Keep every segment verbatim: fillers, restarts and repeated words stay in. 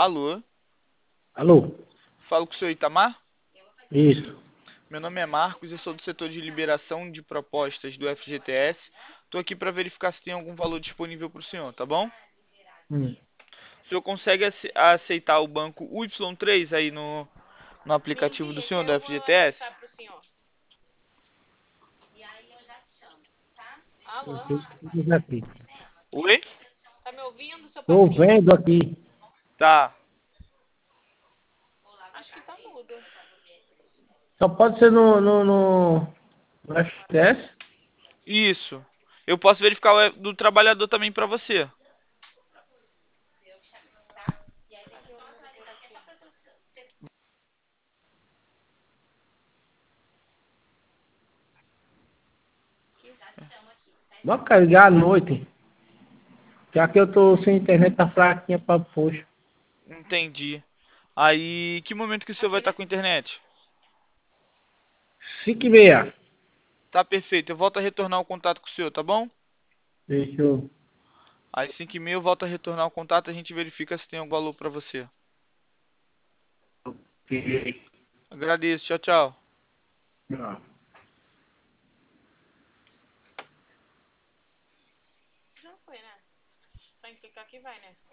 Alô, Alô? falo com o senhor Itamar? Isso. Meu nome é Marcos, eu sou do setor de liberação de propostas do F G T S. Estou aqui para verificar se tem algum valor disponível para o senhor, tá bom? Hum. O senhor consegue ace- aceitar o banco Y três aí no, no Me aplicativo do envie, senhor que do eu vou F G T S? anexar pro senhor. Eu Alô? tenho tudo aqui. Oi? Tá me ouvindo, seu Estou Patrick? vendo aqui. Tá. Acho que tá mudo. Só pode ser no, no, no, no F T S? Isso. Eu posso verificar o e- do trabalhador também para você. Cadê o número por aqui? Vamos carregar à noite. Já que eu tô sem internet, tá fraquinha pra poxa. Entendi. Aí, que momento que o senhor vai Aqui, estar né? com internet? Cinco e meia. Tá perfeito, eu volto a retornar o contato com o senhor, tá bom? Deixa eu... Às cinco e meia eu volto a retornar o contato e a gente verifica se tem algum valor para você. Agradeço, tchau, tchau. Não. Já foi, né? Só em clicar aqui vai, né?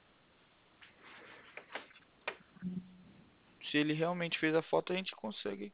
Se ele realmente fez a foto, a gente consegue.